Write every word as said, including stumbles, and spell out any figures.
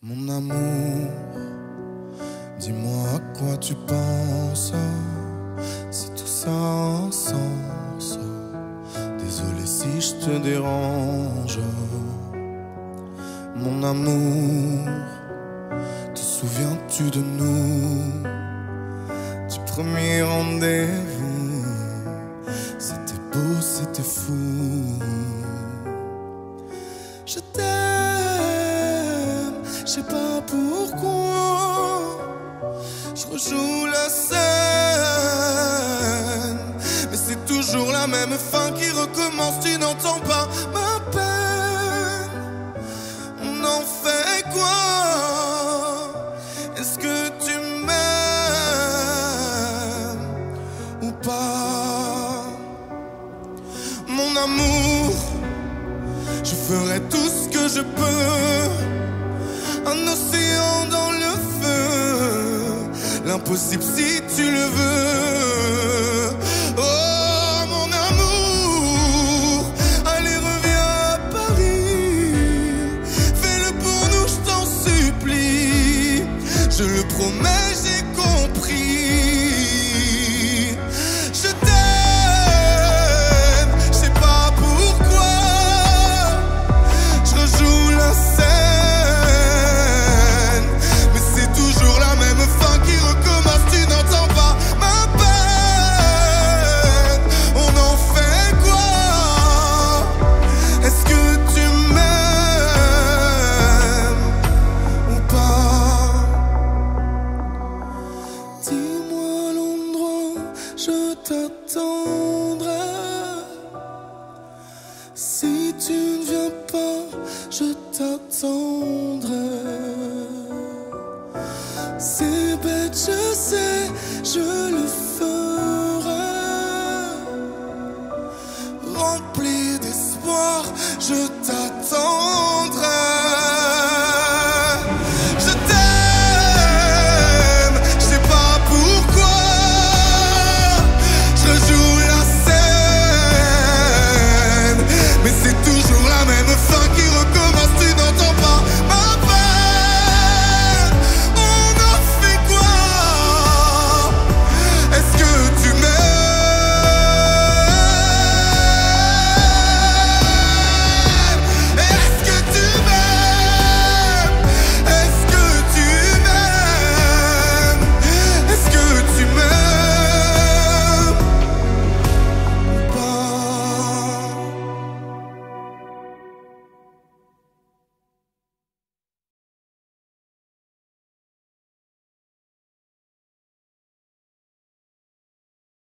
Mon amour, dis-moi à quoi tu penses, si tout ça a un sens. Désolé si je te dérange. Mon amour, te souviens-tu de nous, du premier rendez-vous? C'était beau, c'était fou. Je t'aime, je sais pas pourquoi. Je rejoue la scène, mais c'est toujours la même fin qui recommence. Tu n'entends pas ma peine. On en fait quoi? Est-ce que tu m'aimes ou pas? Mon amour, je ferai tout ce que je peux. Un océan dans le feu, l'impossible si tu le veux. Oh mon amour, allez reviens à Paris. Fais-le pour nous, je t'en supplie. Je le promets, j'ai compris. Je t'aime, je sais pas pourquoi. Je rejoue la scène, mais c'est toujours la même fin qui recommence. Tu n'entends pas ma peine. On en fait quoi? Est-ce que tu m'aimes ou pas? Dis-moi l'endroit, je t'attendrai. Si tu ne viens pas, je t'attendrai. C'est bête, je sais, je le ferai. Rempli d'espoir, je t'attends.